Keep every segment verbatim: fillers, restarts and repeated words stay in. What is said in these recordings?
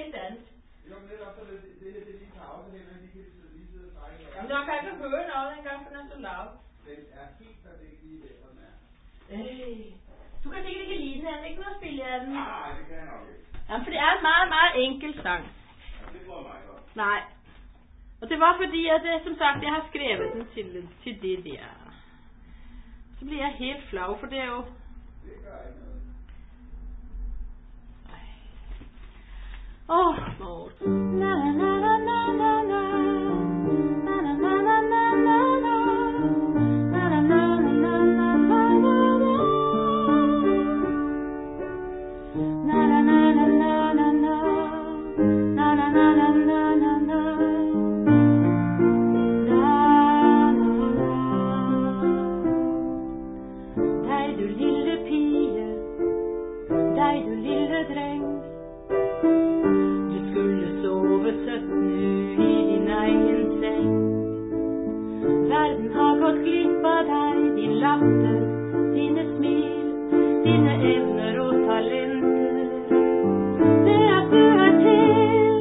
helt andet. Jo, men det er også det, det her, det er lige pause, her, men de kan lige sidde og trække. Jamen, der kan ikke høre noget engang, for den er så lav. Den er helt perfekt lige der, hvor den er. Øh, du kan sikkert ikke lide den, er det ikke noget at spille af den? Nej, det kan jeg nok ikke. Jamen, for det er en meget, meget enkel sang. Ja, det går mig godt. Nej. Og det var fordi, at det, som sagt, jeg har skrevet den til, til det der. Så bliver jeg helt flau, for det er jo... Det gør ikke noget. Åh, mor. Na na na na na na. Na na na na na na na. Na na na na na na na na. Na na na na na na na. Na na na na na na na. Deg du lille pige, deg du lille dreng. Du skulle sove søtt nu i din egen seng. Verden har gått glipp av deg, din latter, dine smil, dine evner og talenter. Det at du er til.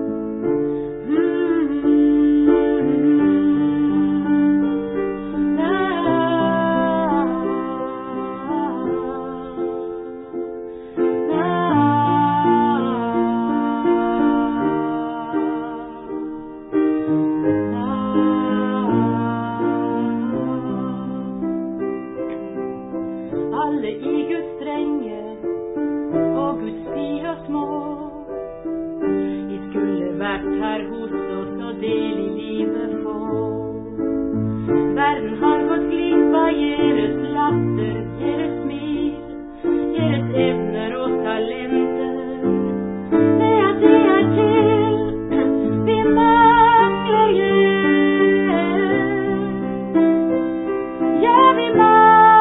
Alle i Guds strenger og Guds pier små. De skulle vært her hos oss og del i livet få. Verden har gått glipp av deres latter, deres smil, deres evner og talenter. Det at de er til, vi mangler hjelp. Ja, vi mangler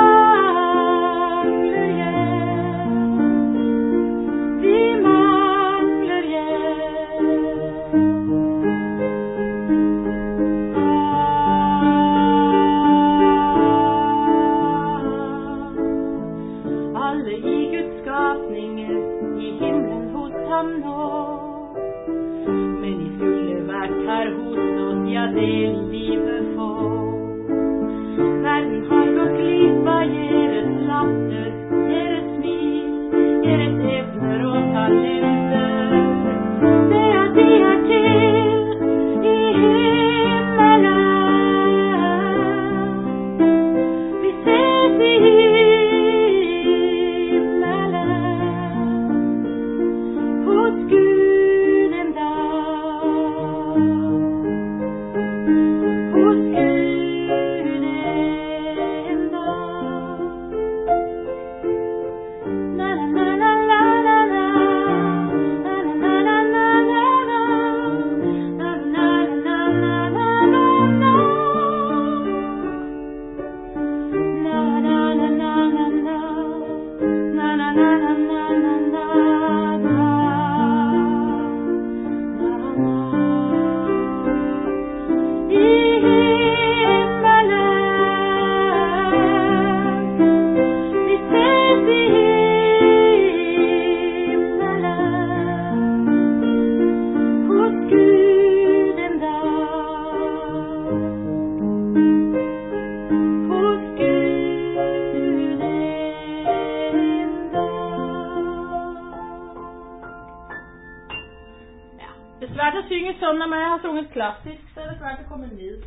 når man har sunget klassisk, så er det svært at komme ned.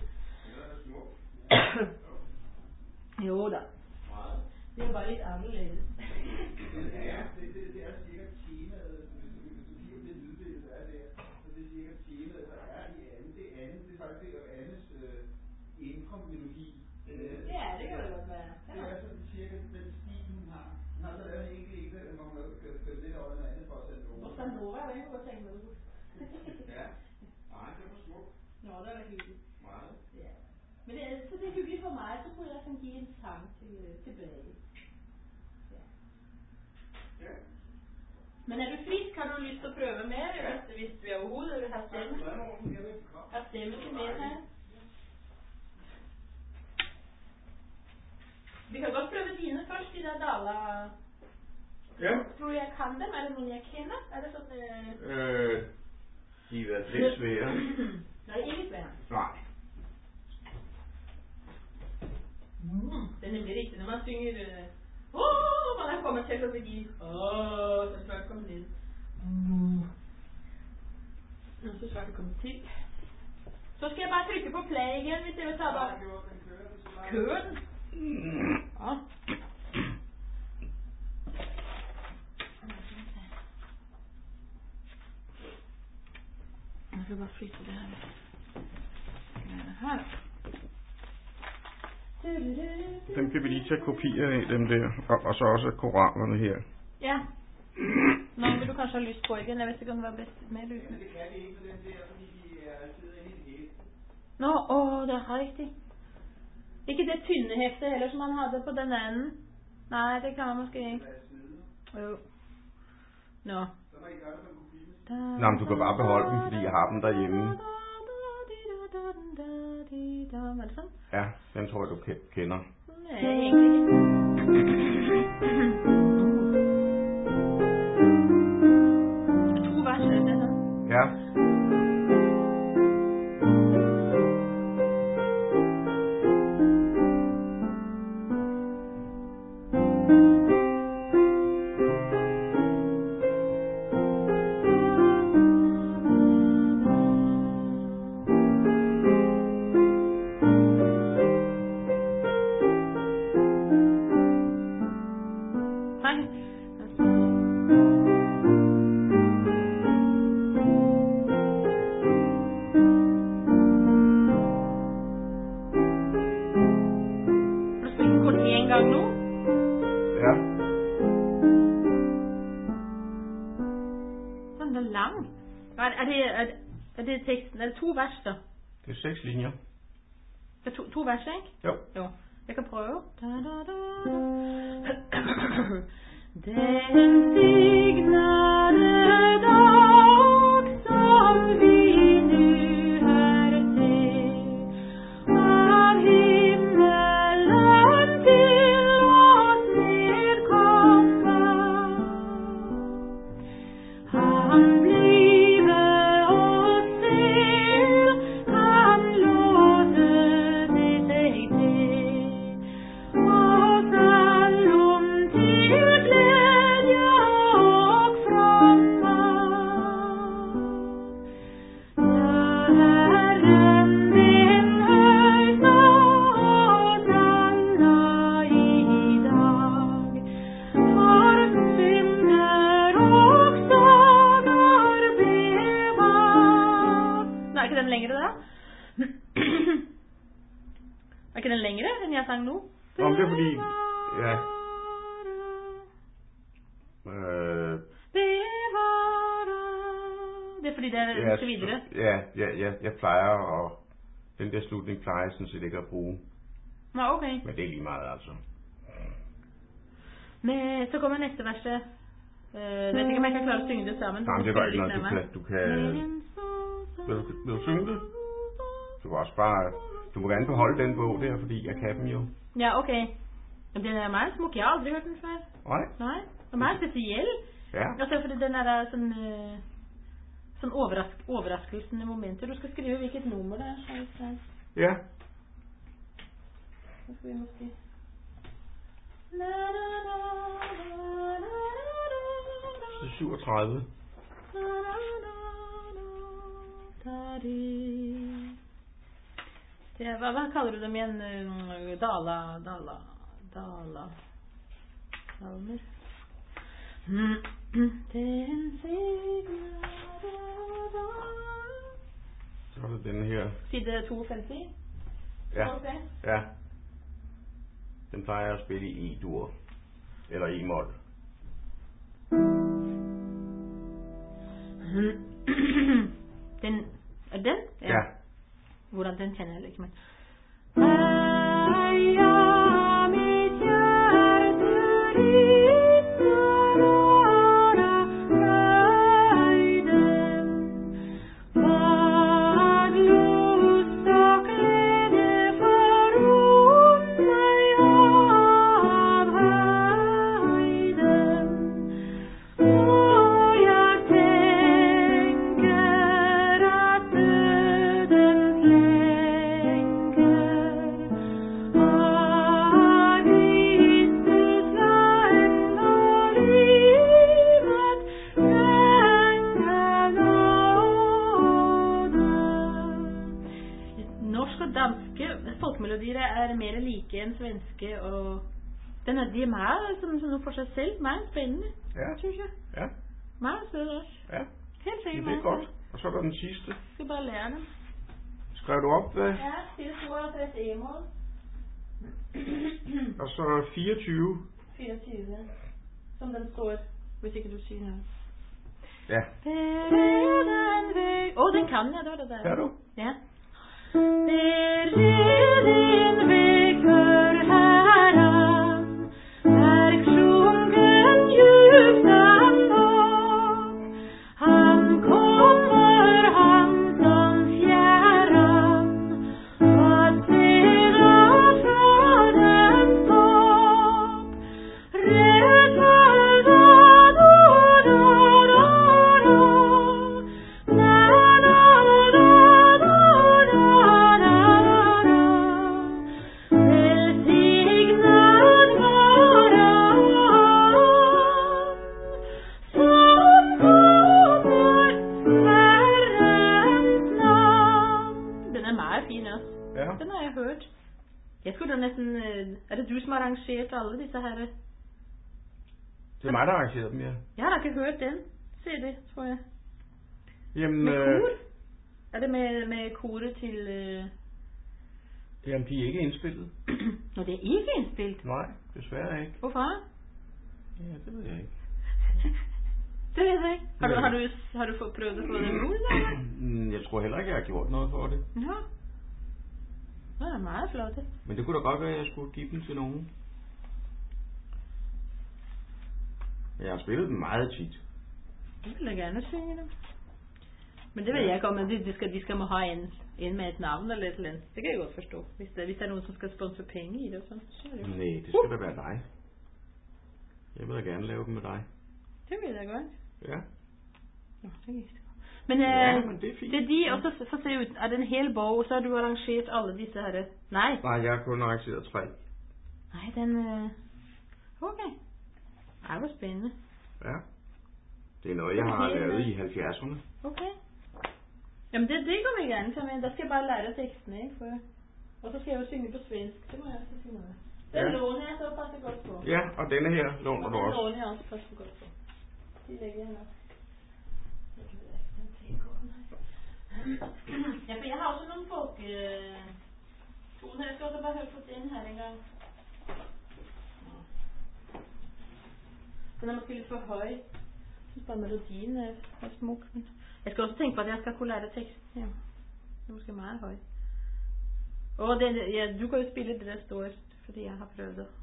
Jo da. Det er bare lidt anderledes. Ja, det, det, det er cirka temaet, hvis du, hvis du kigger på det lydbillede, der er der, så det er cirka temaet, der er i andet. Det andet, det er faktisk det, og Annes øh, indre melodi. Ja, det kan det godt være. Det er sådan cirka den stil, hun har. Hun har så lavet en enkelt ikke, hvor hun har kørt lidt over noget andet for at sætte over. Og så Nova, hvad kunne jeg tænke med det? Ja. Nej, det var smukt. Nå, det var hyggeligt. Meget. Ja. Men det er, så det er hyggeligt for mig, så kunne jeg sådan give en sang til, tilbage. Ja. Ja. Men er du frisk, har du lyst til at prøve mere, ja. hvis, hvis vi overhovedet vil have stemme? Har stemme til mer her? Vi kan godt prøve dine først, de der Dala Ja. Tror du, jeg kan dem? Er det nogen, jeg kender? Er det sådan... Øh... Øh, de har været lidt svære. Nej, ikke svære. Nej. Mm, det er nemlig rigtigt. Når man synger... Øh... Uh, og der kommer til at gå forbi. Åh, så er det svært at komme ned. Mm. Nå, så er det svært at komme til. Så skal jeg bare trykke på play igen, hvis jeg vil tage bare... Kører den? Ja. Jeg skal bare flytte det her. Her. Dem kan vi lige tage kopier af, dem der. Og, og så også korallerne her. Ja. Nå, vil du kanskje ha lyst på igen? Jeg vet ikke om det var bedst med lysene. Det kan det ikke på den der, fordi de er altid inde i det hele. Nå, åh, det er rigtigt. Ikke det tynne hæfte heller, som man havde på den anden. Nej, det kan man måske ikke. Jo. Nå. Så må I gøre det på en kopi. Nå, men du kan bare beholde dem, fordi jeg har dem derhjemme. Var det sådan? Ja, den tror jeg, du kender. Nej, egentlig ikke. To vers, er det sådan? Ja. Er det, er, er det teksten? Er det to vers da? Det er seks linjer. Det er to, to vers, ikke? Jo. Jo. Jeg kan prøve. Da, da, da. Den signede dag som vi nu her ser, av himmelen til oss nedkommer. Han blive oss til, han låte det seg til, oss allom til glädje og frommer. Ja, Herren den høysta oss alla i dag, for synder og sorger bevart. Nå, er ikke den lengre da? Er ikke den lengre enn jeg sang nå? Om det er fordi, ja. Øh, Det er fordi det er ja, så videre. Ja, ja, ja, jeg plejer, og den der slutning plejer jeg sådan set ikke at bruge. Nå, okay. Men det er lige meget, altså. Men så kommer næste verset. Uh, jeg vet ikke om jeg kan klare å synge det sammen. Nej, men det var ikke noget, du kan, du kan, vil du, vil du synge det? Du kan også bare, du må gerne beholde den bog der, fordi jeg kan dem jo. Ja, okay. Men den er meget smuk, jeg har aldrig hørt den før. Nej. Nej, den er meget speciel. Ja. Altså, fordi den er der sådan, uh, sådan overrask, overraskelsende momenter. Du skal skrive hvilket nummer det er. Så, Ja. så skal vi måske... La, la, la, la, la, la, Det er syvogtredive. la, la, la, la, da, di. Det er, hvad, hvad kalder du dem igjen? Uh, Dala, Dala, Dala, Salmer. Den signede Så er det den her. side tooghalvtreds. Ja. Okay. Ja. Den plejer jeg at spille i E-dur. Eller E-mol. Den, er den? Ja. Hvordan den kender jeg heller ikke, men... Eia, mitt hjerte rinner åra frøyden, fag lust og glede forrom meg av høyden. melodier er mer like enn svenske, og den er, de er meget som, som noe for seg selv, meget spændende, Ja. synes jeg. Ja. Meget søde også. Ja. Helt sikkert Det er meget godt. søde. Og så er der den sidste. Jeg skal bare lære dem. Skrev du op, hvad? Ja, fire tooghalvtreds e-mål. Og så fireogtyve. fireogtyve. Som den står, hvis ikke du siger noget. Ja. Åh, oh, den kan jeg, det var det der. Kan du? Ja. Bereden væk for Herren, er sjunken djupt andå. Han kommer, han som fjärran, att sedan för den stopp. Rätta da da da da da, na na da da da da da. Välsignad vara han, som kommer Herrens namn. Den er meget fin også. Ja. Den har jeg hørt. Jeg skulle da næsten... Øh, er det du, som har arrangeret alle disse her? Det er mig, der arrangerede dem, ja. Jeg har da ikke hørt den. Se det, tror jeg. Jamen, Med øh, kor? Er det med, med kore til... Øh... jamen, de er ikke indspillet. Nå, det er ikke indspillet. Nej, desværre ikke. Hvorfor? Ja, det ved jeg ikke. Det ved jeg ikke. Har du, Nej. har du, har du fået prøvet at få det ud, eller? Mm, Jeg tror heller ikke, jeg har gjort noget for det. Nå. Det er meget flot, det. Men det kunne da godt være, at jeg skulle give dem til nogen. Jeg har spillet dem meget tit. Jeg vil da gerne synge dem. Men det ved jeg ikke om, at de, de, skal, de skal må have en, en med et navn eller et eller andet. Det kan jeg godt forstå. Hvis der, hvis der er nogen, som skal sponsor penge i det, så, så er det jo. Nej, det skal da være dig. Jeg vil da gerne lave dem med dig. Det ved jeg godt. Ja. Nå, det gik det. Men, øh, Ja, men det er fint. det er de, og så for se ud af den hele bog, så har du arrangeret alle disse her. Nej. Nej, jeg har kun arrangeret tre. Nej, den... Øh... Okay. Ej, hvor spændende. Ja. Det er noget, jeg har Okay. lavet i halvfjerdserne. Okay. Jamen, det, det går vi gerne til, men der skal jeg bare lære teksten, ikke? For... Og så skal jeg jo synge på svensk. Det må jeg også finde ud af. Den Ja. låner jeg så passer godt på. Ja, og denne her låner du Den også. låner jeg også passer godt på. De lægger jeg nok. Jeg kan ikke den tekorten her. Ja, for jeg har også nogle folk... Øh... toner. Jeg skal også bare høre på den her en gang. Den er måske lidt for høj. Jeg synes bare melodien er, er smuk. Men jeg skal også tænke på, at jeg skal kunne lære teksten. Ja. Det er måske meget høj. Åh, den, ja, du kan jo spille det der står, fordi jeg har prøvet det.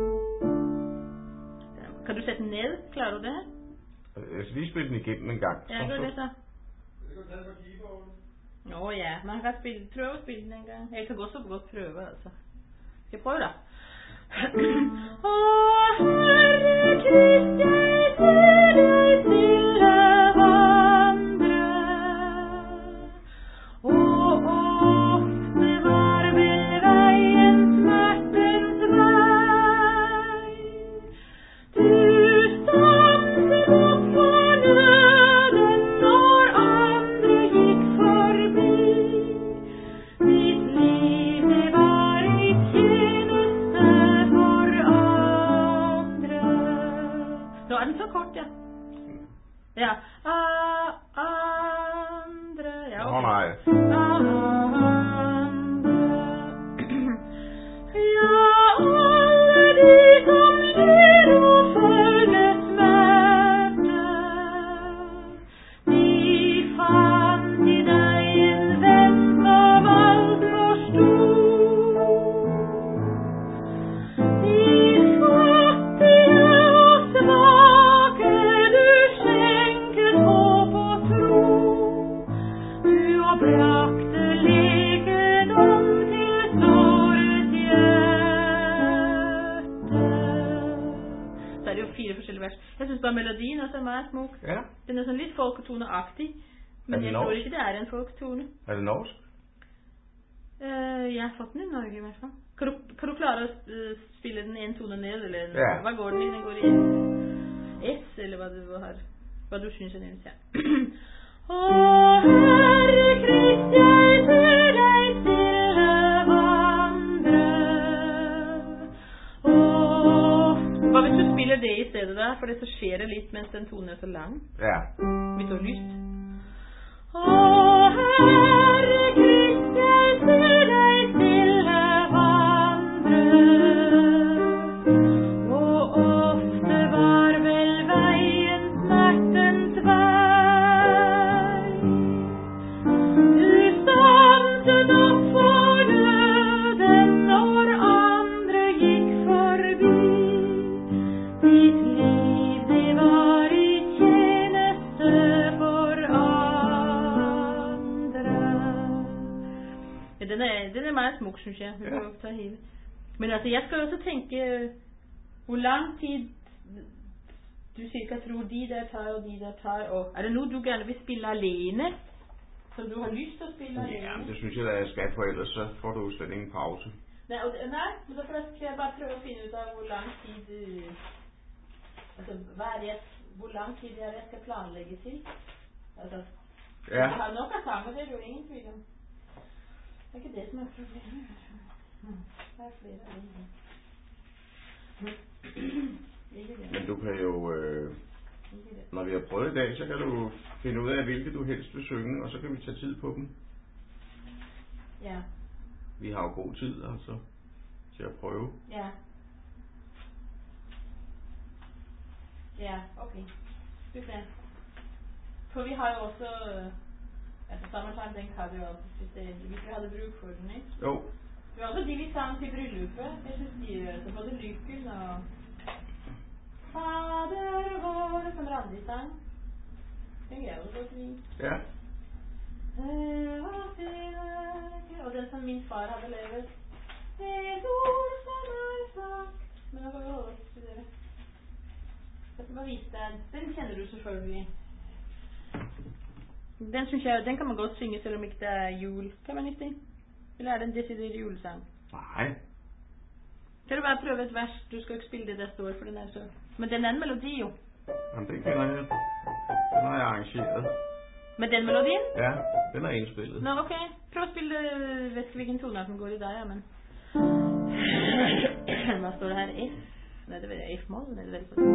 Ja, kan du sætte den ned? Klarer du det? Jeg skal lige spille den igennem en gang. Ja, gør det så. Det kan du tage på keyboarden. Nå ja, man kan spille, prøve at spille den en gang. Jeg kan godt så godt prøve, altså. Skal jeg prøve da? Åh, Herre Krist, jeg ser dig stille vandre. Og ofte var vel veien smertens vei. Du stanset opp for nøden når andre gikk forbi. Ditt liv det var i tjeneste for andre. Nå er den så kort, ja. Ja. A- andre. Ja, Åh ok. nej. Andre. Ja, alle de som ler og følger smerte, de fant i deg en venn som alt forstod. De fattige og svake du skjenket håp og tro. Du har brakte legedom til såret hjerte. Så er det jo fire forskjellige vers. Jeg synes bare melodien også er meget smuk. Ja. Den er sådan lidt folketoneagtig, Er men den jeg tror norsk? ikke det er en folketone. Er det norsk? Uh, jeg har fått den i Norge i hvert fall. Kan du, kan du klare å uh, spille den en tone ned, eller en, Ja. hva går den i? Den går i S, eller hva du har, hva du synes er nevnt, ja. Åh, Herre Krist, jeg ser deg stille vandre. stedet der, for det så skjer det litt mens den tonen er så lang. Ja. Hvis du har lyst. Å, Herre Krist, jeg ser deg stille vandre, og ofte var vel veien smertens vei. Du stanset opp for døden når andre gikk forbi. Ditt liv, det var i tjeneste for andre. Ja, den er, den er meget smuk, synes jeg. Vi kan jo ta hele. Men altså, jeg skal også tenke, hvor lang tid du cirka tror de der tar, og de der tar, og er det noe du gerne vil spille alene? Som du har lyst til å spille alene? Ja, men det synes jeg da jeg skal, for ellers så får du jo slet ingen pause. Nei, og, nei, men da skal jeg bare prøve å finne ut av hvor lang tid du, altså, hva er det, hvor lang tid er det jeg skal planlegge til? Altså, Ja. du har nok av sanger, det er jo ingen tvil om. Det er ikke det som er problemet. Det er flere av dem. Ikke det. Men du kan jo, øh, Ikke det. når vi har prøvet i dag, så kan du finde ud af, hvilke du helst vil synge, og så kan vi tage tid på dem. Ja, Vi har jo god tid, altså, til at prøve. ja. Ja, okay. Skal vi se. For vi har jo også, øh, altså Summertime, den kan vi jo også, hvis, det, hvis vi hadde bruk for den, ikke? Jo. Vi har også de vi sang til bryllupet. Jeg synes de gjør så både Lykken og Fader vår, som Randi sang. Den gjør jo godt fint. Ja. Og den som min far hadde levet. Et ord som er sagt. Men nå får vi holde oss til dere. Jeg skal bare vise deg. Den kjenner du selvfølgelig. Den synes jeg, den kan man godt synge selv om ikke det er jul. Kan man ikke det? Eller er det en desideret julesang? Nej. Kan du bare prøve et vers? Du skal ikke spille det der står, for den er så... Men den er en melodi jo. Jamen, den kender jeg. Den har jeg arrangeret. Med den melodien? Ja, den er indspillet. Nå, okay. Prøv at spille, jeg vet ikke hvilken tone den går i dig, ja, men... Hvad står der her? F? Nej, det ved jeg. F-moll? Nej, det ved jeg ikke.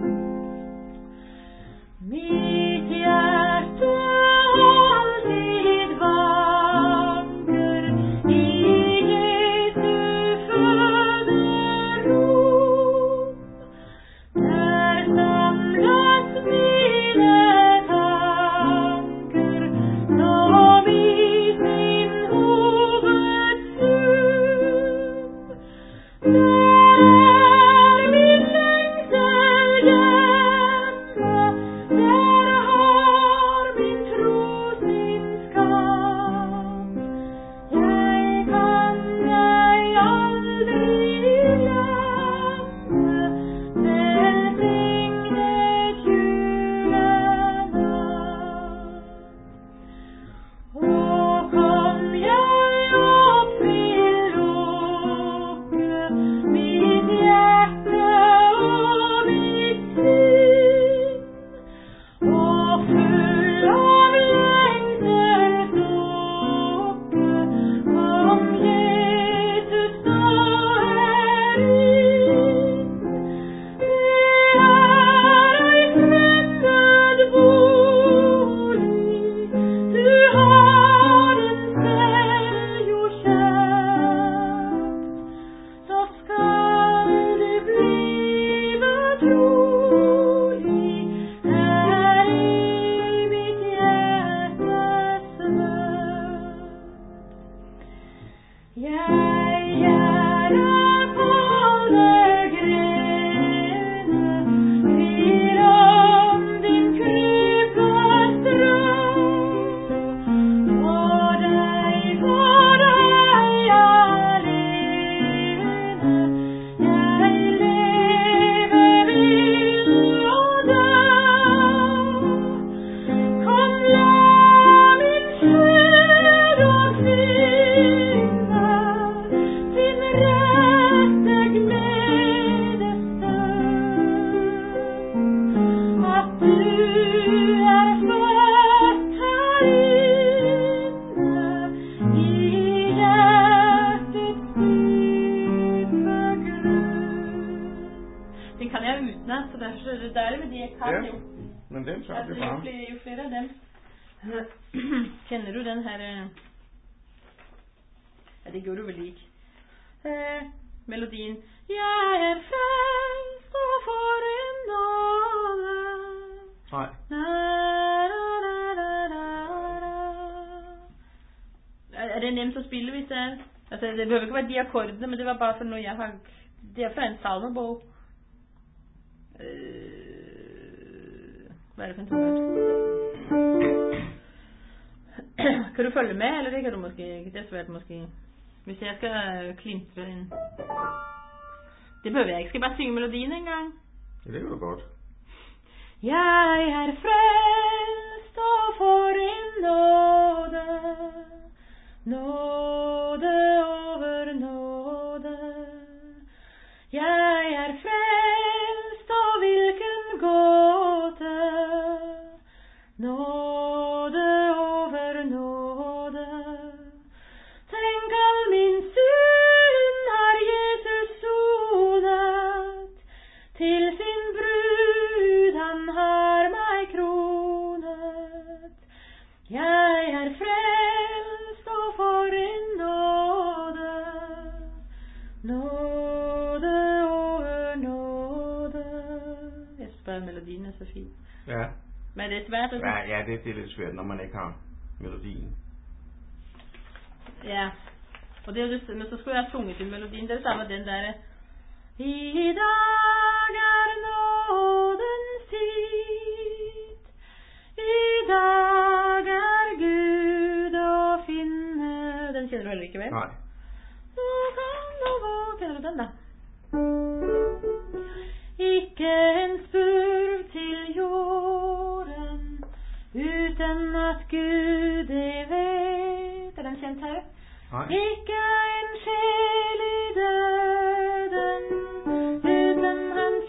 Mitt hjerte alltid vanker i Jesu føderom. Der samles mine tanker som i sin hovedsum. Der er min lengsel hjemme, der ikke? Så er det Altså, jo bare... flere, jo flere av dem. Kjenner du den her... øh, Ja, det gjorde du vel ikke. Eh, melodien. Jeg er frelst og får en nåde. Nej. Na, na, na, na, na, na. Er er det nemt å spille hvis det er? Altså, det behøver ikke være de akkordene, men det var bare for noe jeg har... Det er fra en salmebog. Øh, Hvad er det for en tonart? Kan du følge med, eller det kan du måske ikke? Det er svært måske. Hvis jeg skal klintre ind. Det behøver jeg ikke. Skal jeg bare synge melodien en gang? Ja, det kan du godt. Jeg er frelst og får en nåde, nåde over nåde. Jeg er frelst, og hvilken gåte, nåde over nåde. Tenk all min synd har Jesus sonet, til sin brud han har meg kronet. Jeg er frelst og får en nåde, nåde over nåde. Jeg synes bare melodien er så fin. Ja. Men det er svært at... Ja, ja det, det er lidt svært, når man ikke har melodien. Ja, og det er jo det, men så skulle jeg ha sunget til melodien. Det er det samme den der. I dag er nådens tid, i dag er Gud å finne. Den kjenner du heller ikke vel? Nej. Nå kan du gå, kjenner du den da? Ikke en spurv til jorden, uten at Gud det vet. Er den kjent her? Nej. Ikke en sjel i døden, uten hans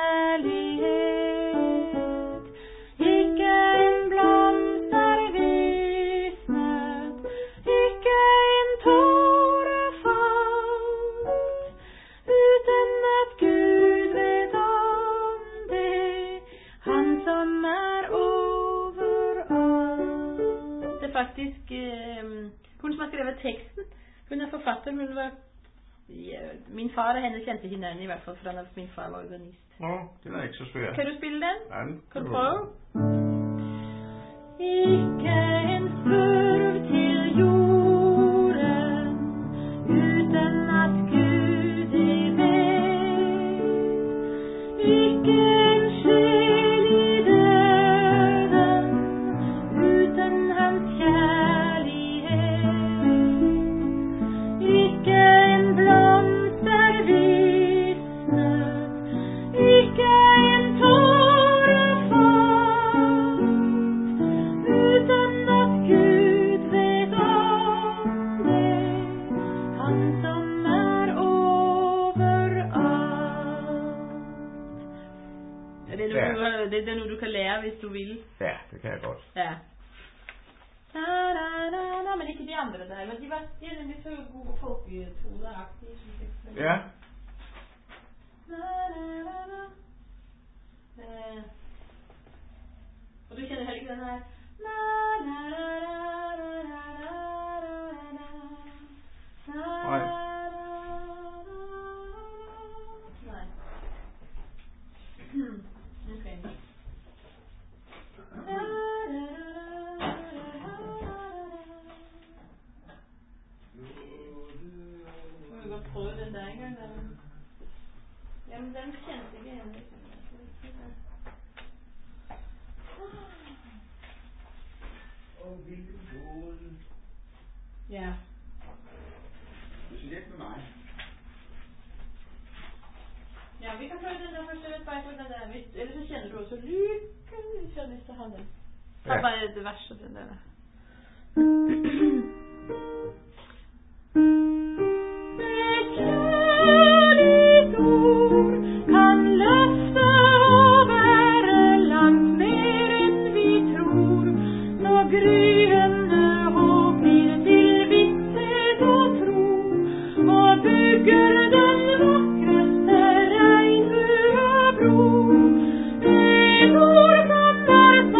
kjærlighet. Ikke en blomst er visnet, ikke en tåre falt, uten at Gud vet om det, han som er overalt. Det er faktisk eh, hun som har skrevet teksten. Hun er forfatter, hun var... Ja, min far og henne kjente hinanden i hvert fall, for min far var organist. Nå, det er ikke så svært. Kan du spille den? Ja, den Kan du kan du prøve? Ikke en spurv til jorden, uten at Gud det vet. Ikke en sjel i døden, uten hans kjærlighet. Ikke en blomst er visnet, ikke en tåre falt, uten at Gud vet om det, han som er overalt. Ja, det er noe, Ja. du, det er noe du kan lære hvis du vil. Ja, det kan jeg godt. Ja. Na, na, na, na, men ikke de andre der, men de var de er nemlig så gode folketoneaktige, synes jeg. Ja. Na, na, na, na. Eh, og du kjenner heller ikke den her. Na, na, na, na, na, na, na, na, Nej. Nej. Hmm, okay. Na, na, na, na, så vi godt prøve den der engang der. Jamen den kjente ikke jeg. Og hvilken gåde. Ja. Det er let med mig. Ja, vi kan prøve den der først. Jeg vet bare ikke hvad den der. Hvis, ellers så kjenner du også lykken, hvis jeg har lyst til at ha den. Ta Ja. bare det verste, den der. Et kjærligt ord kan løfte og være langt mer enn vi tror. Når gryende håp blir til visshet og tro, og bygger den vakreste regnbuebro. Et ord som er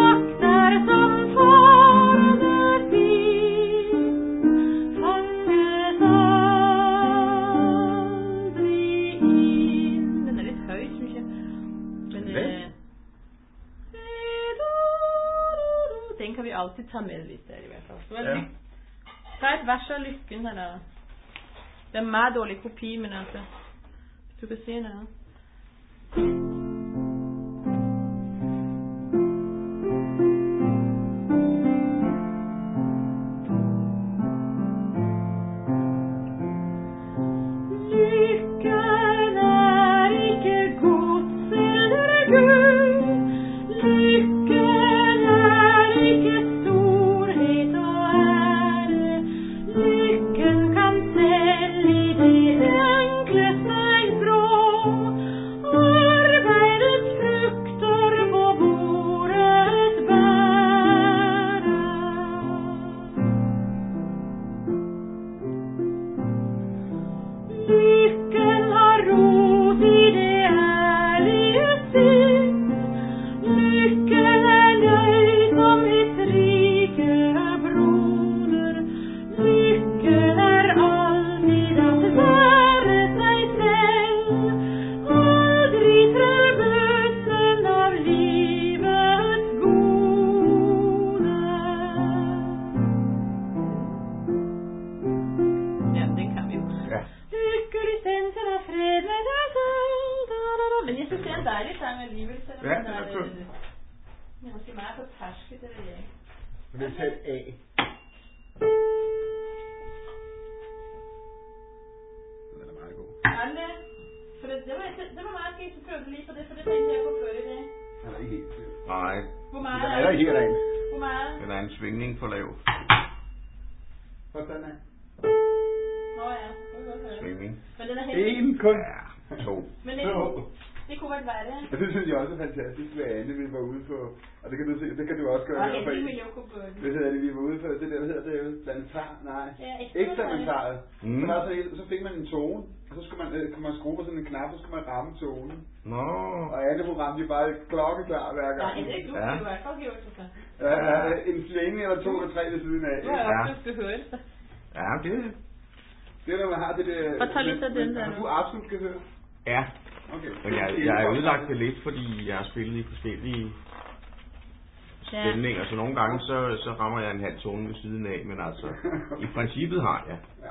den kan vi alltid ta med hvis det er i hvert fall. Så Ja. ta et vers av lykken her da. Det er en meget dårlig kopi, men altså, hvis du kan se noget. Tonen. Nå. Og alle programmer, de bare klokkeklar hver gang. Nej, det er ikke du, ja. Du har i hvert fald gjort det så. Ja, en sving eller to eller tre ved siden af. Du har jo også skal høre det så. Ja, det er det. Det er, når man har det der... Og tager lidt af den der. Har du absolut skal høre? Ja. Okay. Men jeg, jeg har udlagt det lidt, fordi jeg har spillet i forskellige ja. stemninger, så nogle gange så, så rammer jeg en halv tone ved siden af, men altså, i princippet har jeg. Ja.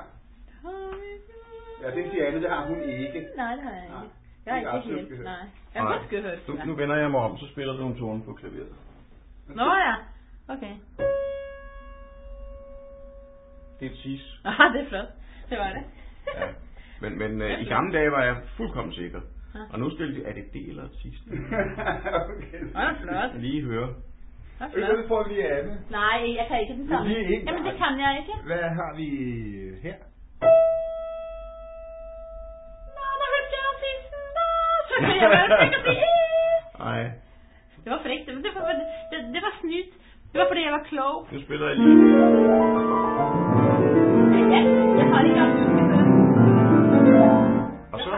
Ja, det siger Anne, det har hun ikke. Nej, det har jeg ikke. Nej. Jeg har ikke helt, nej. Jeg har godt hørt. Nu, nu vender jeg mig om, så spiller du en tone på klaveret. Nå ja, okay. Det er et sis. Aha, det er flot. Det var det. Ja. Men, men øh, i gamle dage var jeg fuldkommen sikker. Ja. Og nu spiller de, er det det eller et sis? Okay. Det er flot. Lige høre. Det er flot. Får lige Anne. Nej, jeg kan ikke den samme. Jamen det kan jeg ikke. Hvad har vi her? Nej. Det var frækt, det var, det, det var snydt. Det var fordi jeg var klog. Nu spiller jeg lige. Ja, jeg har ikke haft husket. Og så?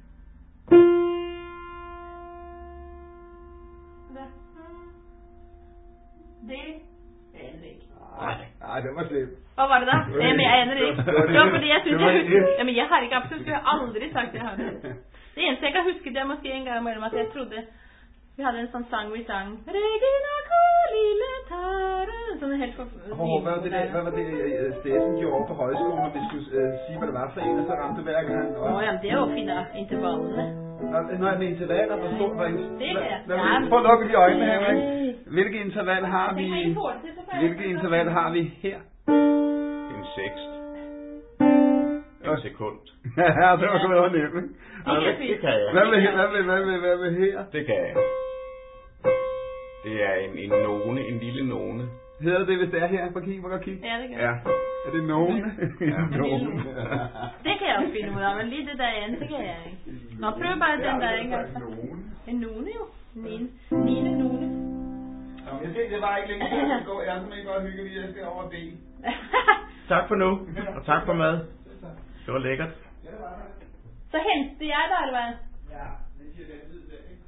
Det aner ikke. Nej, nej, det var slemt. Hvad var det der? Jamen jeg aner det ikke. Det var fordi jeg synes jeg husker. Jamen jeg har ikke absolut, jeg har aldrig sagt jeg har det. Det eneste jeg kan huske, det er måske en gang imellem, at jeg trodde, vi havde en sån sang, vi sang Regina ko lille tare. Sådan helt for... Oh, hvad var det der, hvad var det, Steffen gjorde på højskolen, når vi skulle uh, sige, hvad det var for en, og så ramte hver gang? Åh, oh, jamen det er jo fint at intervallene. Nå, med intervaller, hvor stort var en... Det kan jeg. Prøv at lukke de øjne her, ikke? Hvilke interval har vi... Hvilke interval har vi her? En sekst. En sekund. Ja, det var godt nemt, ikke? Det kan jeg. Hvad med her? Hvad med, hvad med, hvad med her? Det kan jeg. Det er en, en none, en lille none. Hedder det, hvis det er her? Prøv at kigge, prøv at kigge. Ja, det gør ja. Er det none? Ja, none. Det kan jeg også finde ud af, men lige det der andet, det kan jeg ikke. Nå, prøv bare den der, ikke? En none jo. Nine. Nine none. Jeg ser, det var ikke længe, jeg går. Jeg er simpelthen bare hyggelig, jeg skal over og bede. Tak for nu, og tak for mad. Det var lækkert. Ja, det var det. Så hentede jeg dig, eller hvad? Ja, det siger den tid der, ikke?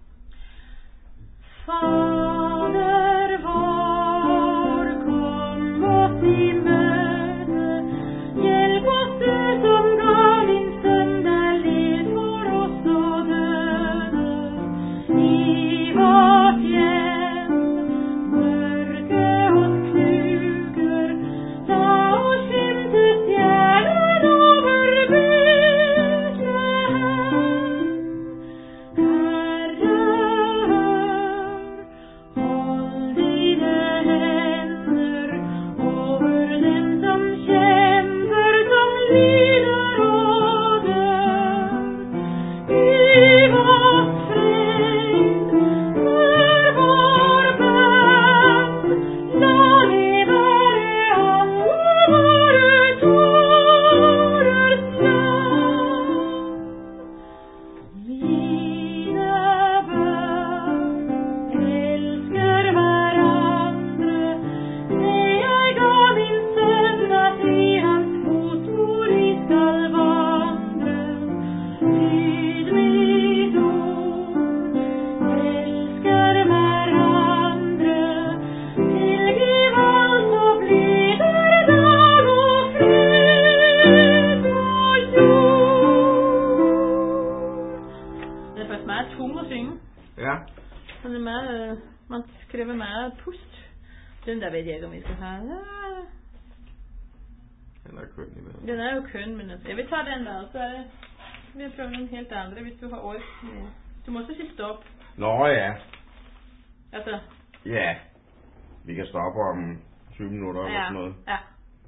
Fader vår, kom oss i møte. Hjälp oss du som gav din sønn der led for oss og døde. I vårt hjem, mørke oss pust. Den der vet jeg ikke, om vi skal have. Ah. Den er køn i hvert. Den er jo køn, men altså, jeg vil tage den der, så er det, vi har prøvet nogle helt andre, hvis du har ork. Du må også sige stop. Nå ja. Altså. Ja. Vi kan stoppe om tyve minutter, ja, eller sådan noget. Ja.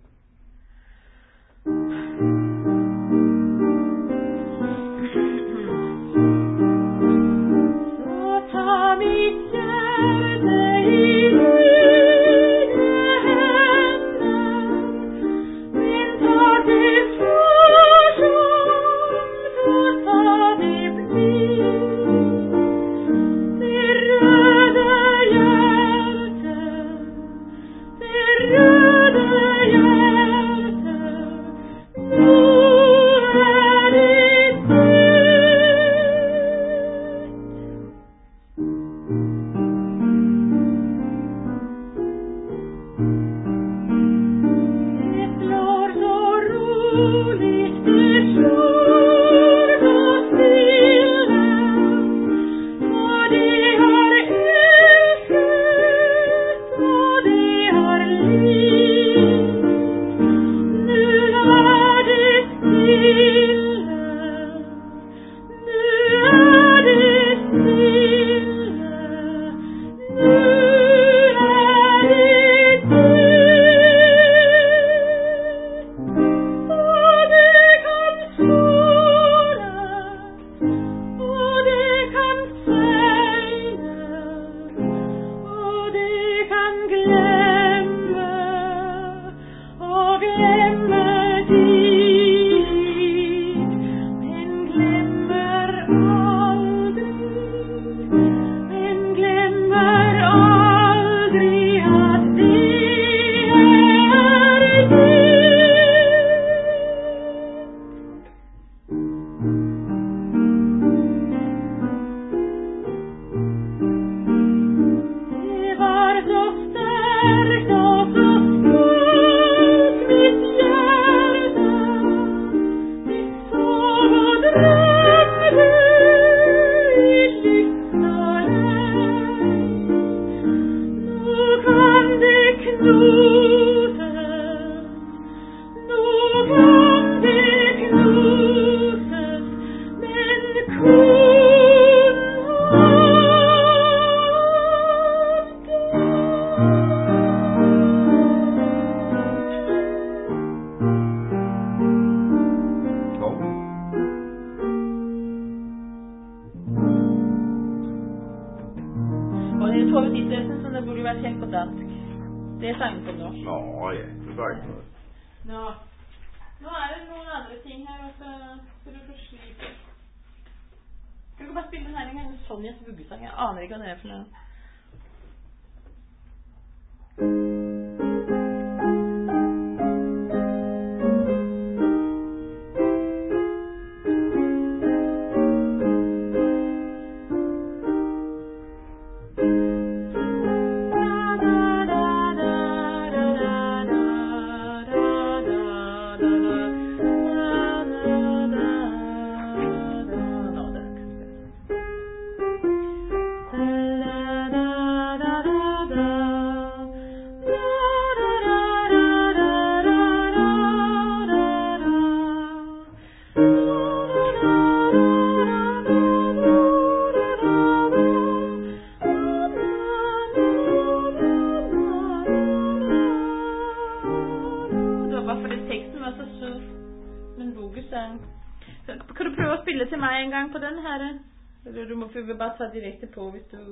Vi vil bare tage direkte på, hvis du...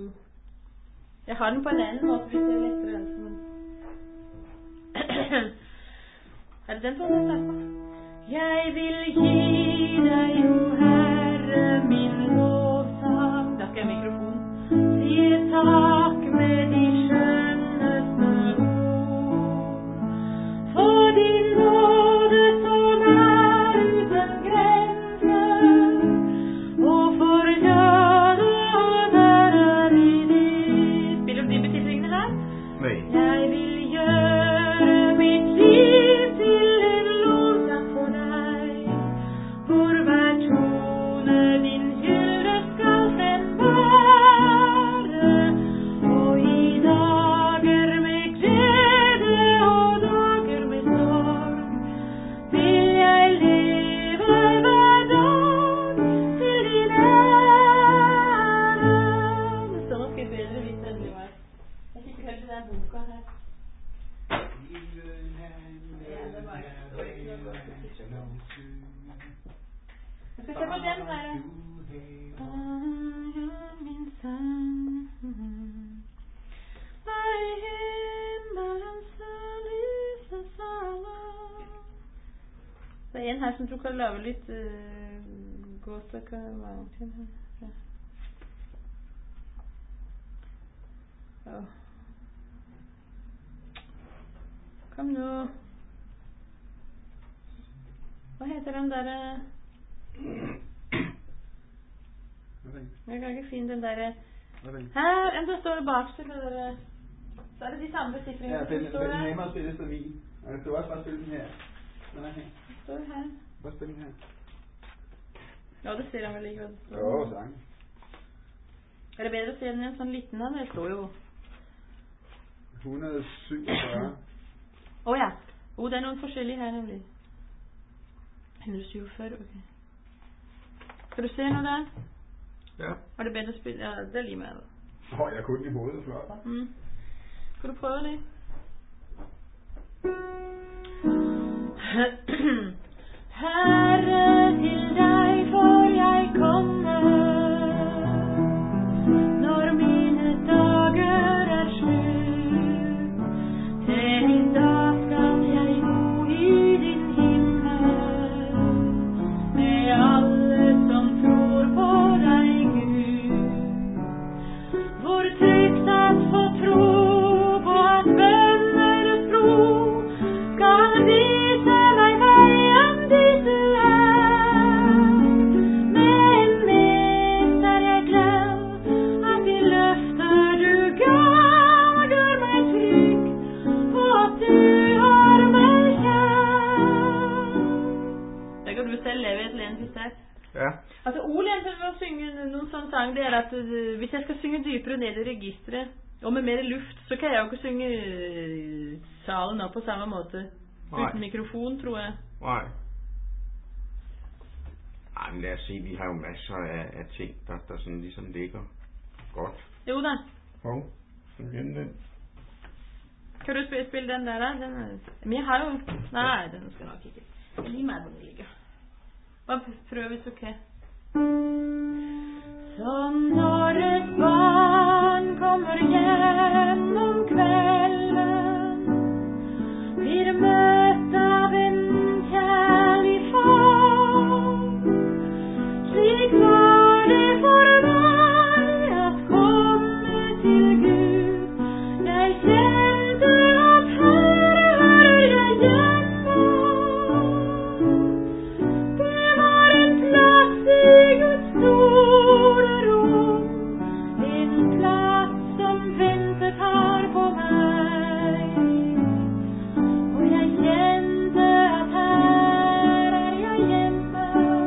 Jeg har den på en anden måde, hvis det er lettere altså. Er det den på, der starter? Jeg vil give dig, o Herre, min lovsang. Der skal jeg mikrofon. Sige tak med de skønneste ord. For din nåde som er uten grænser. Og for jeg vil gjøre mitt liv til en lovsang for deg, hvor hver tone din hyllest skal frembære, Ja, det var ikke, det var ikke noget godt til sidst. Jeg skal se på den her. Min sang. I himmelens lyse saler. Det er en her som tror kan lage litt uh, gåte. Hva var det til her? Ja. Kom nå. Hva heter den der? Jeg kan ikke finne den der. Her, enda står det bak til det der. Så er det de samme siffrene ja, som den, står den der. er nemmere at spille efter min. Og du også bare spille den her. Den er her. Det står her. Bare spille den her. Ja, det ser han vel ikke hva det står. Jo, sang. Er det bedre å se den i en sånn liten den? Det står jo et hundrede og syvogfyrre. Åh oh, ja. Oh, det er noen forskjellige her nemlig. et hundrede og syvogfyrre, ok. Skal du se noe der? Ja. Var det bedre å spille? Ja, det er lige med. Åh, oh, jeg kunne i hovedet flot. Mm. Skal du prøve det? Herre, til deg får jeg komme når mine dager er slutt. Til da skal jeg bo i din himmel med alle som tror på deg, Gud. Hvor trygt at få tro på at bønnenes tro skal vise meg veien dit du er. Men mest er jeg glad at de løfter du gav gjør meg trygg på at du har meg kjær. Det kan du selv leve et lent hvis det er. Ja. Altså ordleggen til å synge noen sånn sang, det er at uh, hvis jeg skal synge dypere ned i registret, og med mer luft, så kan jeg jo ikke synge uh, salen opp på samme måte. Nei. Uten mikrofon, tror jeg. Nej. Ej, men lad os se, vi har jo masser af, af ting, der, der sådan ligesom ligger godt. Jo da. Hov, så igen den. Kan du spille, spille den der da? Den er... Men jeg har jo... Nej, den skal nok ikke. Det er lige meget, hvor den ligger. Bare prøv, hvis du kan. Som når et barn kommer hjem om kvelden, blir møtt av en kjærlig far. Slik var det for meg at komme til Gud. Jeg kjente at her er jeg hjemme. Det var en plass i Guds store rom, en plass som ventet her på meg. Og jeg kjente at her er jeg hjemme.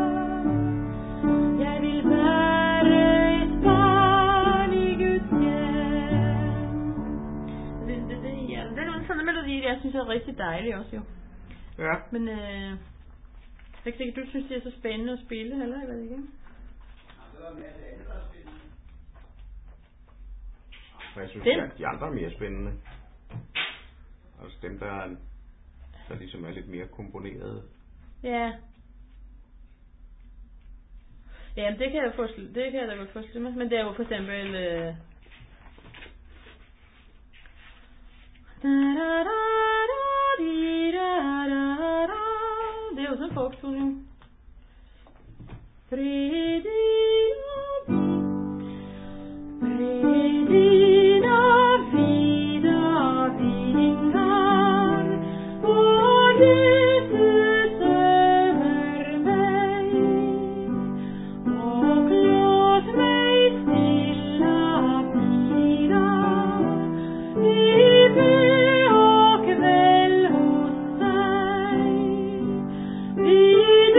Jeg vil være et barn i Guds hjem. Det, det, det, ja, det er noen sånne melodier jeg synes er rigtig dejlige også jo. Ja. Men øh, det er ikke sikkert, du synes det er så spændende at spille heller, jeg ved ikke. For jeg synes, Den? at de andre er mere spændende. Altså dem, der, er, der ligesom er lidt mere komponerede. Ja. Ja, men det kan jeg jo få, det kan jeg da godt forstå med. Men det er jo for eksempel... Øh, det er jo sådan en folktone jo. Fredina vida vingar, og Jesus over meg, og låt meg stilla bida i bø og kveld hos deg. Vid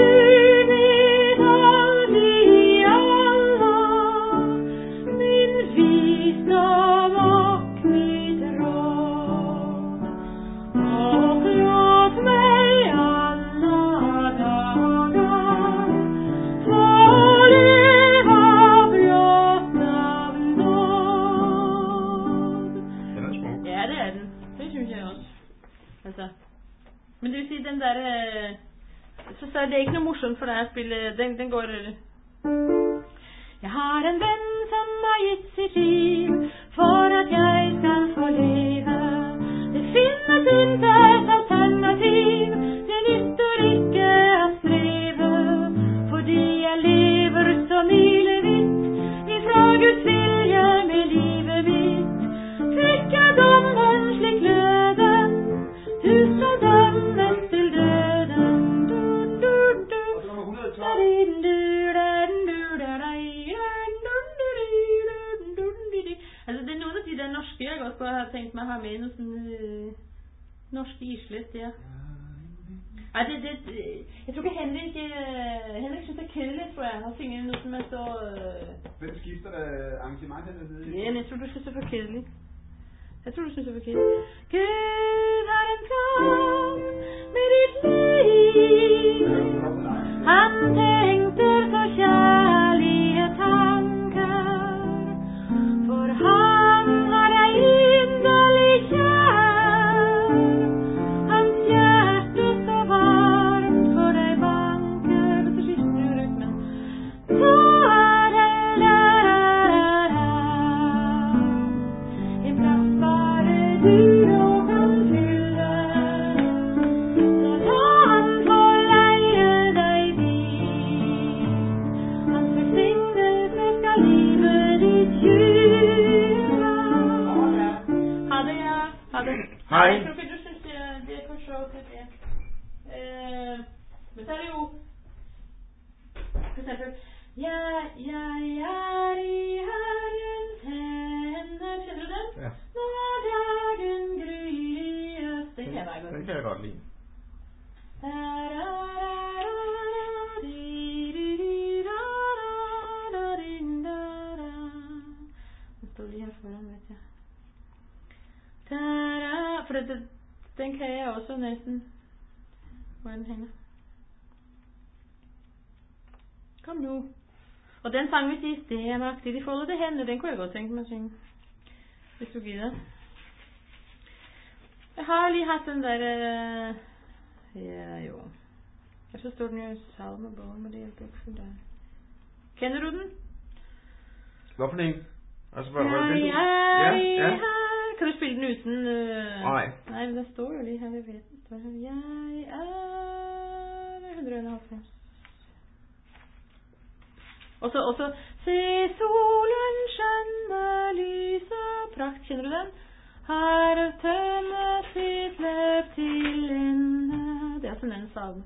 Altså. Men det vil si, den der... Øh, så, så er det ikke noe morsomt for deg å spille. Den, den går... Jeg har en venn som har gitt sitt liv for at jeg skal få leve. Det finnes intet alternativ. Det nytter ikke å streve, fordi jeg lever så milevidt ifra Guds vilje med livet mitt. Fikk jeg dommen slik gløden, du skal dømmes til døden. Du, du, du. Altså, det er noen av de der norske jeg også har tenkt meg å ha med i noen sånne uh, norske islett, ja. Ja, det, det, jeg tror ikke Henrik, uh, Henrik synes det er kedelig, tror jeg, å synge noe som er så... Uh, Hvem skifter det arrangementet? Ja, men jeg tror du synes det er for kedelig. Jeg tror du synes det er for kedelig. Gud har en plan med ditt liv. Han tenkte så kjærlige tanker, for han har deg inderlig kjær. Hans hjerte så varmt for deg banker. Så skifter du rytmen. Så er det la-la-la-la, en plass bare du nå kan fylle. Så ta han på leie deg dit. Hans velsignelse skal livet ditt kylle. Ha det, ja. Ha det. Hei. Jeg tror ikke du synes det, det er for så til det. Eh, men så er det jo for eksempel Jeg, jeg er i Herrens hender. Kjenner du den? Ja. Når dagen gryr i øst. Den kjenner jeg godt. Den kan jeg godt lide. Den står lige her foran, vet jeg. Ta-da. For det, den kan jeg også næsten. Hvor den hænger. Kom nu. Og den sang vi sidst, det er magt i de foldede hænder. Den kunne jeg godt tænke mig at synge. Hvis du gider. Jeg har lige haft den der... Øh, ja, jo. Jeg så står den jo i salmebogen, men det er ikke for dig. Kender du den? Hvad for en? Altså, hvad, Jeg hvad, hvad, er ja, i ja. her. Kan du spille den uden? Øh... Nej. Nej, men der står jo lige her, jeg vet. Den står her. Jeg er... hundre og halvfems. Og så, og så, se solen skjønne, lyse prakt, kjenner du den? Har tømmet sitt løp til ende. Det er som den salmen.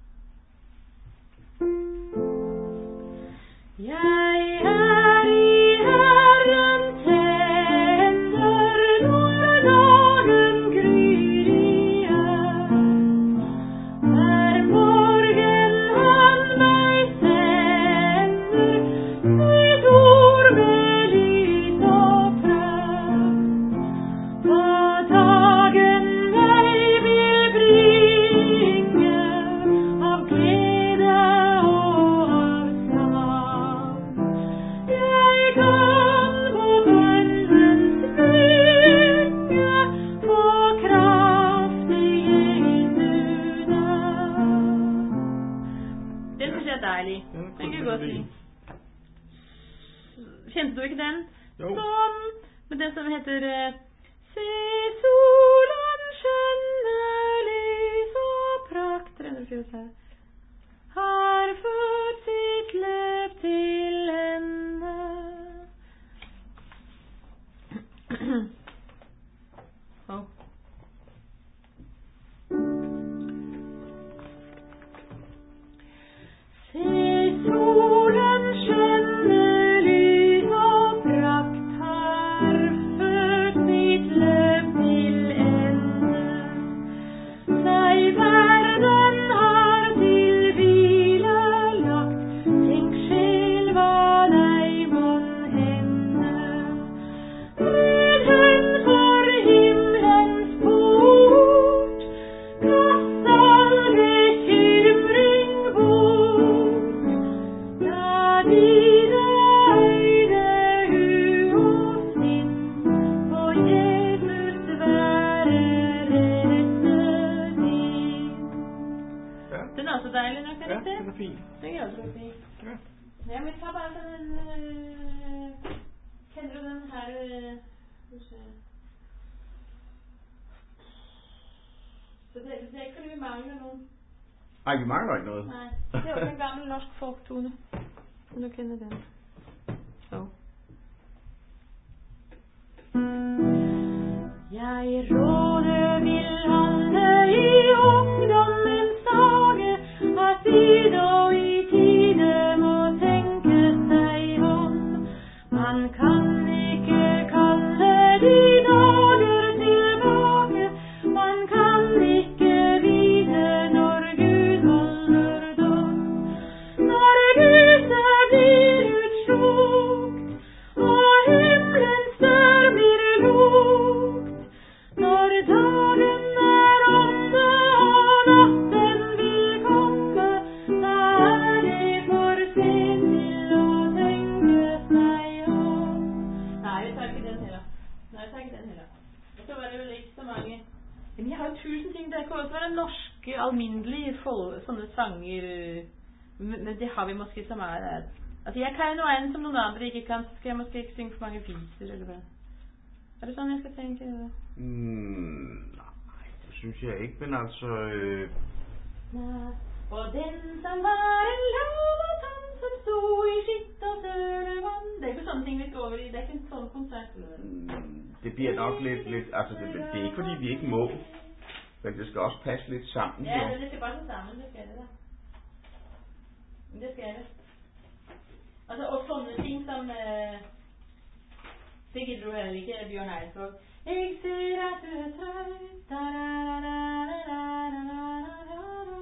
Jeg er i Herrens hender, når dagen gryr i øst. Hver morgen han meg sender sitt ord med lys og trøst. Hva dagen meg vil bringe av glede og av skam. Jeg kan på bønnens vinge få kraft i Jesu navn. Den synes jeg er dejlig. Den Den kunne kan jeg jeg godt lide. lide. Kjente du ikke den? Jo. Som, men den som heter eh, Se solen skjønne, lys og prakt, tre hundre og fireogtretive, har ført sitt løp til ende. Oh. Se solen skjønne, lys og prakt, har ført sitt løp til ende. Seg verden har til? Den er fin. Den er også fin. Ja. Ja, men vi tar bare sådan en... Øh, kender du den her... Øh, så det, det er ikke fordi vi mangler nogen. Ej, vi mangler ikke noget. Nej, det er jo en gammel norsk folktone. Du kender den. Så. Jeg råder vil handle i ungdommens dage, at tid og i tide må tænke sig om. Man kan ikke kalle de dager tilbage, man kan ikke vide når Gud holder dom. Når lyset blir utslukt, og himmelens dør blir lukt, når dagen er omme og natten vil komme, da er det for sent til å tenke seg om. Nei, vi tar ikke den heller. Nei, vi tar ikke den heller. Og så var det vel ikke så mange. Men jeg har jo tusen ting. Det kan også være norske, alminnelige sånne sanger, men det har vi måske så meget af. Altså, jeg kan jo noe annet som noen andre ikke kan, så skal jeg måske ikke synge for mange viser, eller hvad? Er det sådan, jeg skal tænke? Eller? Mm, nej, det synes jeg ikke, men altså... Øh... Ja. Og den som var en lavatann som stod i skitt og sølvann. Det er ikke sånne ting vi skal over i, det er ikke en sånn konsert. Mm, det bliver nok lidt, lidt altså det, det er ikke fordi vi ikke må, men det skal også passe lidt sammen. Ja, så. det skal passe sammen, det skal det da. Det skal det. Altså, og sånne ting som, øh, det gidder du heller ikke, Bjørn Eidsvåg. Jeg ser at du er trøtt, da da da da da da da da.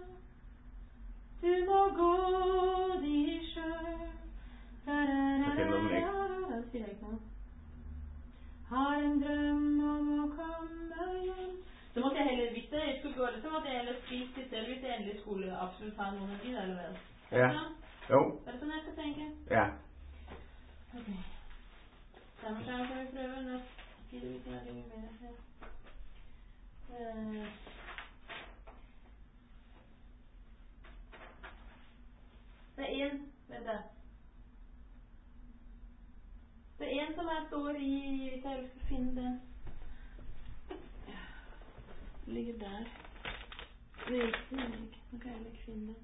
Du må gå de sjøl, da da da da da da. Det sier jeg ikke noe. Har en drøm om å komme hjem. Så måtte jeg heller, hvis jeg skulle gå det, så måtte jeg heller spise det selv, hvis jeg endelig skulle absolutt ha noen av de, eller vel? Ja, jo. Er det sånn jeg skal tenke? Ja. Ok. Samme sjanse kan vi prøve, nå gidder vi ikke noe mer her. Uh. Det er en, vent da. Det er en som er står i, hvis jeg skal finne den. Ja. Det ligger der. Det er ikke den, ikke. Nå kan jeg ikke finne den.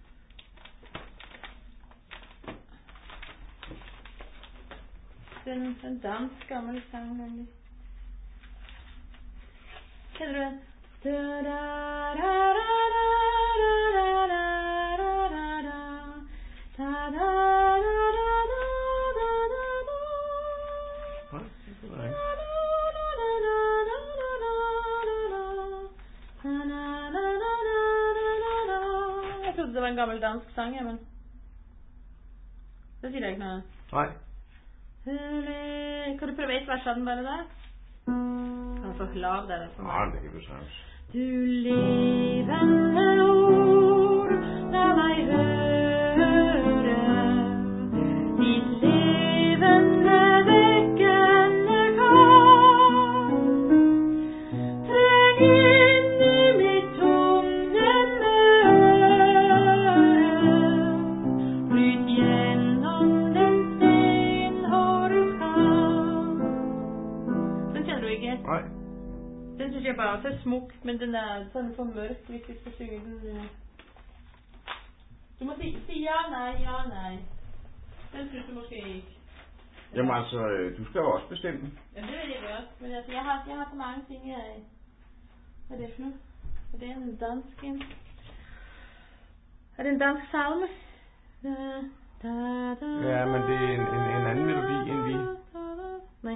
Den, den dansk gammel sang, nemlig. Kjenner du den? Da da da da da da da da da da da da Jeg trodde det var en gammel dansk sang, ja, men det sier jeg ikke noe. Nej. Kan du prøve et vers av den bare der? Den er så lav der. Nej, det kan vi sagtens. Du levende ord, la meg høre ditt levende vekkende kall. Treng inn i mitt tunge øre, bryt gjennom den stenhårde skall. Den kjenner du ikke? Nej. Den synes jeg bare også er smuk, men den er sådan for mørk, hvis vi skal synge den. Du må sige, sige ja, nej, ja, nej. Den synes du måske ikke. Jamen altså, du skal jo også bestemme. Jamen det vil jeg også, men altså, jeg har, jeg har så mange ting, jeg... Hvad er det for nu? Er det en dansk en? Er det en dansk salme? Da, da, da, ja, men det er en, en, en anden melodi, end vi... Nej.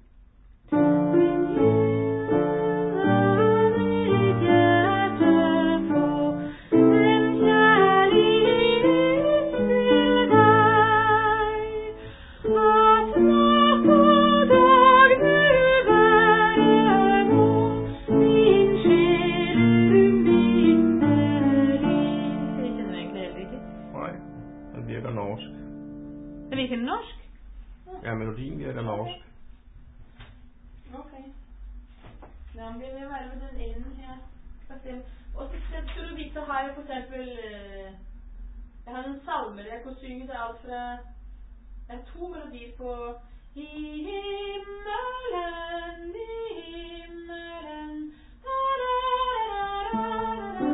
Ja, melodien virker norsk. Okay. Nå, men vi vil være med den enden her. Og så skal du vite, så har jeg for eksempel øh, Jeg har en salme, jeg kunne synge det alt fra... Jeg har to melodier på... I himmelen, i himmelen, da, da, da, da, da,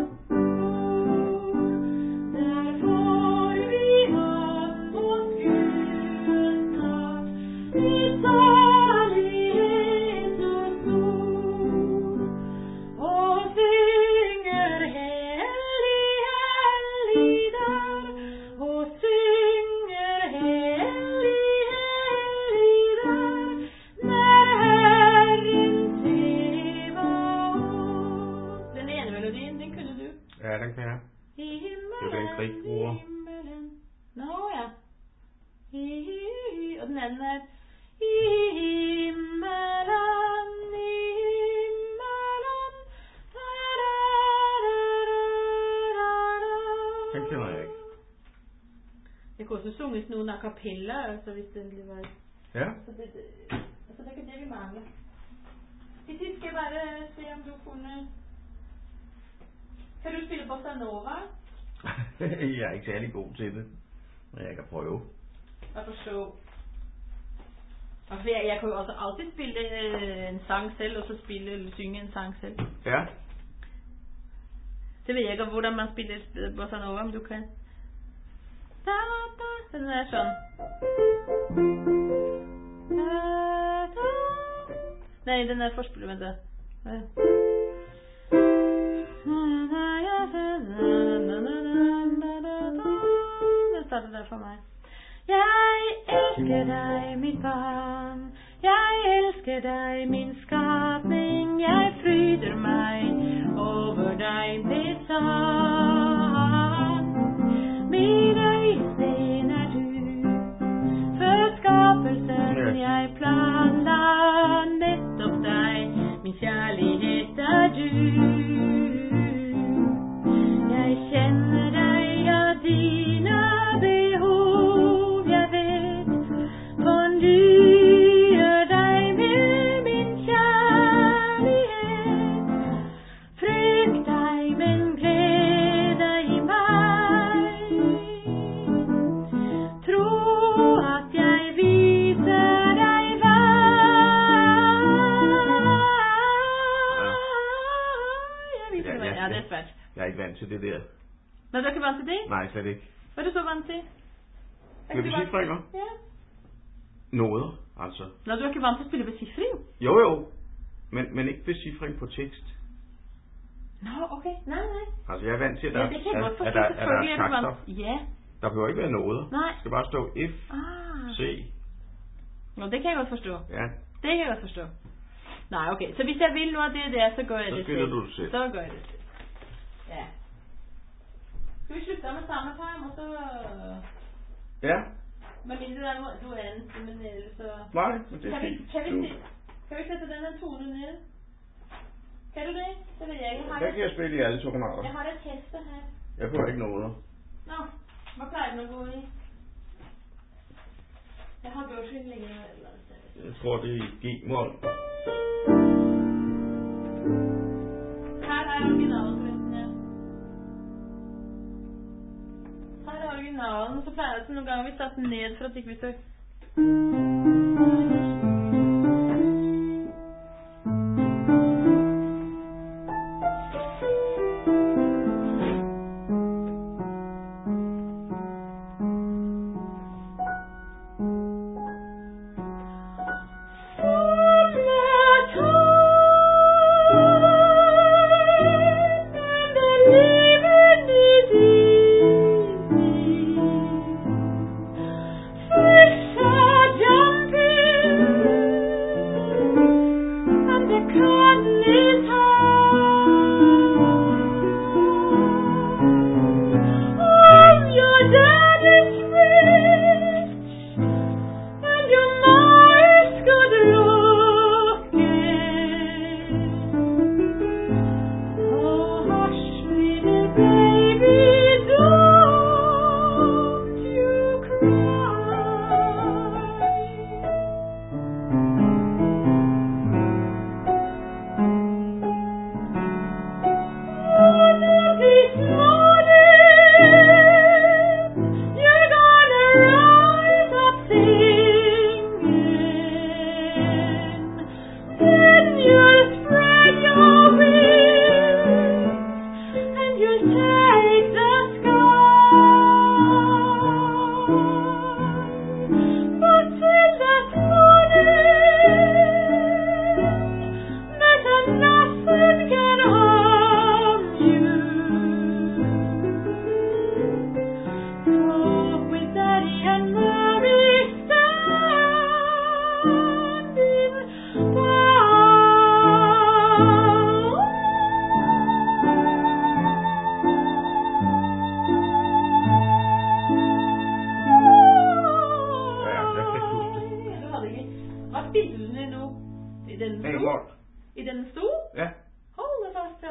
der får vi ham og skue snart, i salighet og stor, og synger hellig, hellig der, og synger hellig, ja, den kan jeg. Det er den Grieg bruger. Nå ja. Og den anden er i himmelen, i himmelen. Den kender jeg ikke. Jeg kunne også synge sådan nogle a cappella, altså hvis det endelig var. Ja. Så det, altså det kan det vi mangler. Til sidst skal jeg bare se om du kunne... Kan du spille bossa nova? Jeg er ikke særlig god til det, men jeg kan prøve. Jeg forstår. Altså, jeg, jeg kan jo også altid spille øh, en sang selv, og så spille eller synge en sang selv. Ja. Det ved jeg ikke, hvordan man spiller bossa nova, om du kan. Da, da, den er sådan. Da, da. Nej, den er forspillet, vent da. Ja. Den starter der for mig. Jeg elsker dig, mit barn. Jeg elsker dig, min skabning. Jeg fryder mig over dig besandt. Min øjesten er du. For skabelsen jeg planlagde netop dig. Min kærlighed er du. Jeg kender dig og dine behov, jeg vet. Fornyer dig med min kærlighed. Frygt dig, men glæder i mig. Tro at jeg viser dig vej. Jeg viser dig vej. Ja, det er svært. Jeg er ikke vant til det der. Nå, du er ikke vant til det? Nej, slet ikke. Hvad er du så vant til? Med becifringer? Ja. Noder, altså. Nå, du er ikke vant til at spille becifring? Jo, jo. Men, men ikke becifring på tekst. Nå, okay. Nej, nej. Altså, jeg er vant til, at der, Ja, det kan jeg godt at, forstå. at der, at der Selvfølgelig er er du takter. vant. Ja. Der behøver ikke være noder. Nej. Det skal bare stå F, Ah. C. Nå, det kan jeg godt forstå. Ja. Det kan jeg godt forstå. Nej, okay. Så hvis jeg vil noget af det der, så gør jeg Så det spiller selv. du det selv. Så gør jeg det selv. Ja. Skal vi slutte med samme time, og så... Ja. Men mindre der er noget, du er andet, men ellers så... Nej, men det er Kan vi, fint. kan vi, Du- se, kan vi sætte den her tone ned? Kan du det? Det ved jeg ikke. Jeg har Der det, kan jeg spille i alle tonaler. jeg har det teste her. Jeg får ikke noder. Nå, hvad plejer den at gå i? Jeg har gjort det længe eller andet. Jeg tror, det er i G-mål. Her er originalen, forresten, ja. Her er originalen, så pleier jeg at nogle gange vi satte den ned for at ikke vi står. Jumping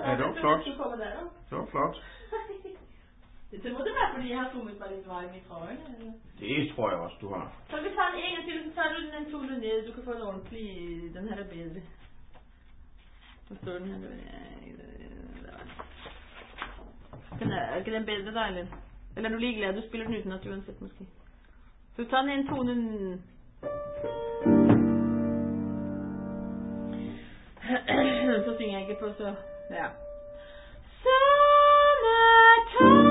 Ja, det var flot. Du kommer der, det var flot. Det, det må det være, fordi jeg har sunget mig lidt vej i trøjen, eller? Det tror jeg også, du har. Så vi tager en gang til, så tager du den tone ned. Du kan få en ordentlig, den her er bedre. Hvor står den her? Den er, er den bedre der, eller? Eller er du ligeglad, du spiller den uten at du uansett måske. Så vi tager den en tone. Så synger jeg ikke på, så ja. Summertime.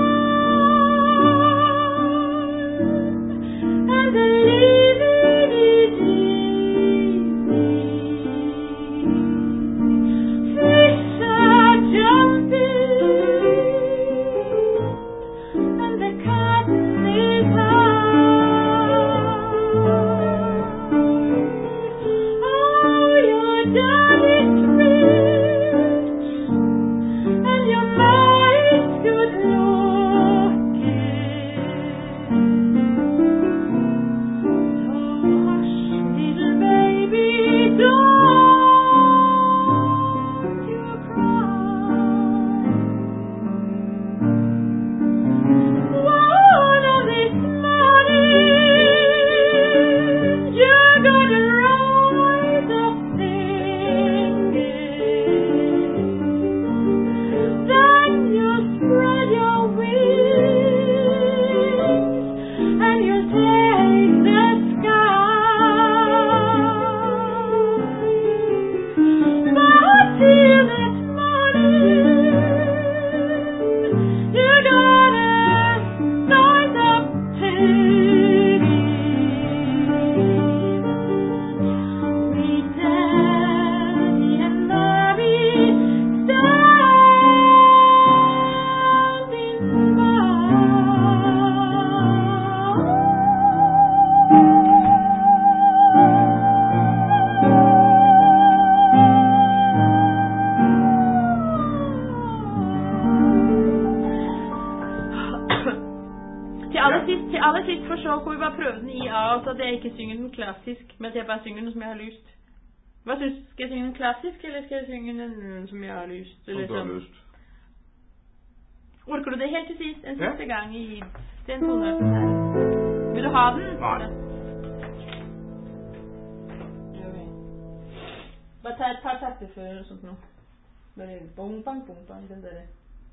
At jeg ikke synger den klassisk, men at jeg bare synger den som jeg har lyst. Hvad synes du? Skal jeg synge den klassisk, eller skal jeg synge den som jeg har lyst? Som du har lyst. Orker du det helt til sidst? En sidste ja. gang i den tonarten her. Vil du ha den? Nej. Okay. Bare tag et par takter før eller sådan noget. Med det bum bang bum bang, den der.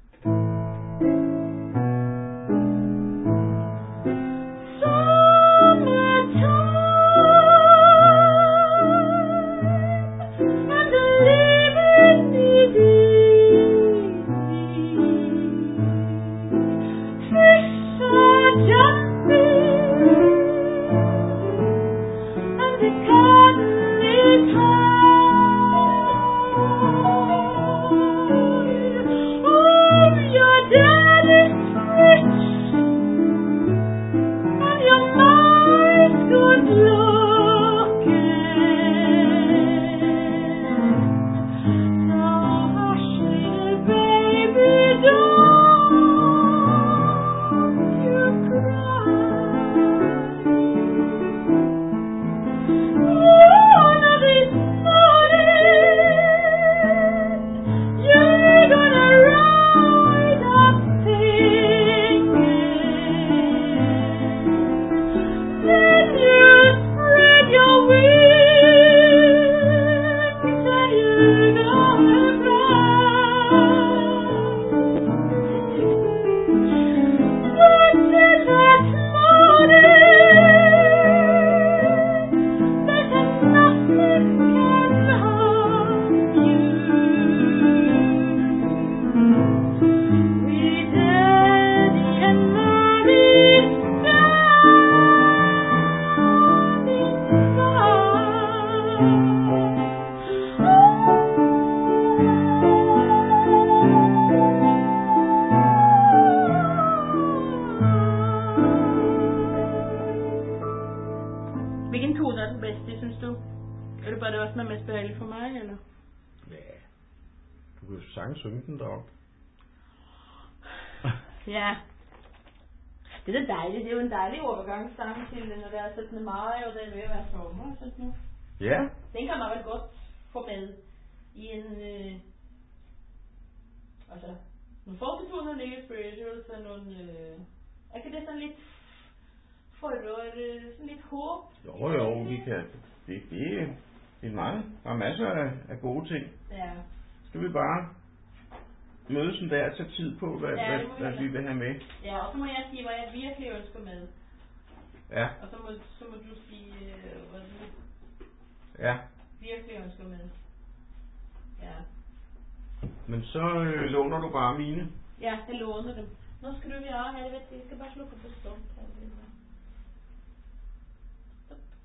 Synge den deroppe. Ja. Det er dejligt. Det er jo en dejlig overgangssang til, når det er syttende maj, og det er ved at være sommer. Sådan nu. Ja. Den kan man vel godt få med i en, øh, altså, nogle forbetur, nogle ikke spirituals, og nogle, øh, er ikke det sådan lidt forår, sådan lidt håb? Jo, jo, vi kan, det, det, det er mange, der er masser af, af gode ting. Ja. Skal vi bare mødes en dag og tage tid på, hvad, ja, hvad, hvad vi vil have med. Ja, og så må jeg sige, hvad jeg virkelig ønsker med. Ja. Og så må, så må du sige, øh, hvad du ja. virkelig ønsker med. Ja. Men så øh, låner du bare mine. Ja, jeg låner dem. Nu skal du gøre, jeg vet, jeg skal bare slukke på stånd.